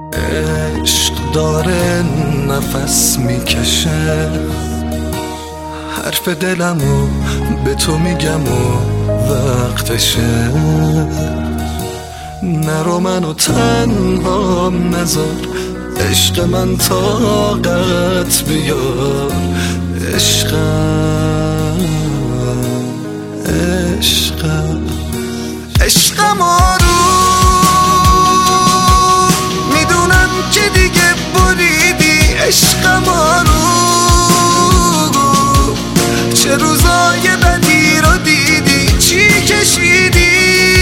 عشق داره نفس میکشه، حرف دلمو به تو میگم و وقتشه. نرو منو تنها نذار، عشق من طاقت بیار. عشقم عشقم عشقم آروم، میدونم که دیگه بریدی. عشقم آروم، چه روزای بدی رو دیدی، چی کشیدی.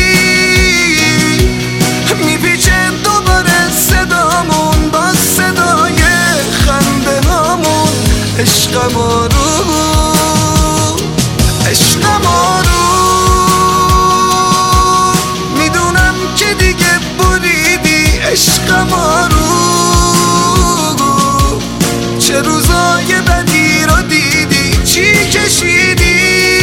میپیچه دوباره صدامون با صدای خنده هامون. عشقم آروم، عشقم آروم، میدونم که دیگه بریدی. عشقم آروم، چه روزای بدی رو دیدی، چی کشیدی.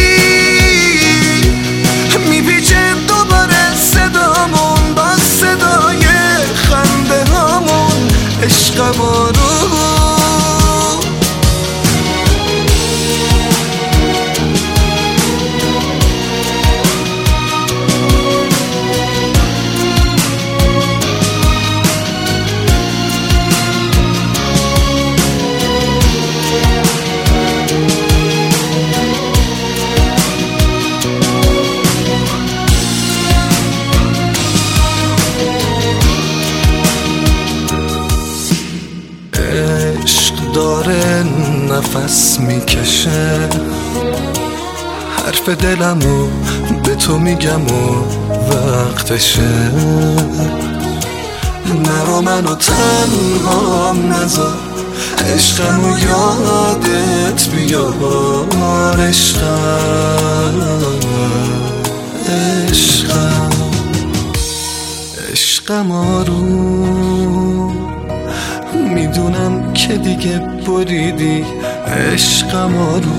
میپیچه دوباره صدامون با صدای خنده هامون. عشقم آروم. عشق داره نفس میکشه، حرف دلمو به تو میگم و وقتشه. نرو منو تنها نذار، عشقمو یادت بیار. عشقم عشقم عشقم آروم، میدونم که دیگه بریدی. عشقم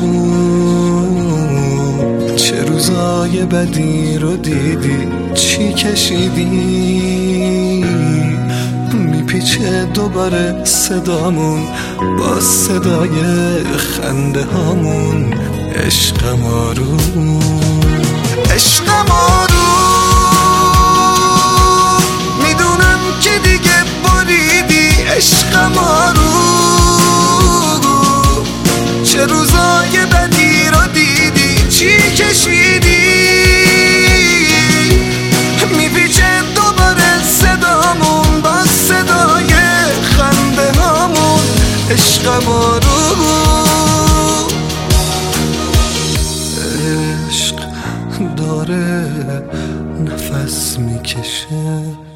آروم، چه روزای بدی رو دیدی، چی کشیدی. میپیچه دوباره صدامون با صدای خنده هامون. عشقم آروم، عشقم آروم، میدونم که دیگه بریدی. عشقم آروم، چه روزای بدی رو دیدی، چی کشیدی. میپیچه دوباره صدامون با صدای خنده هامون. عشقم آروم، عشق داره نفس میکشه.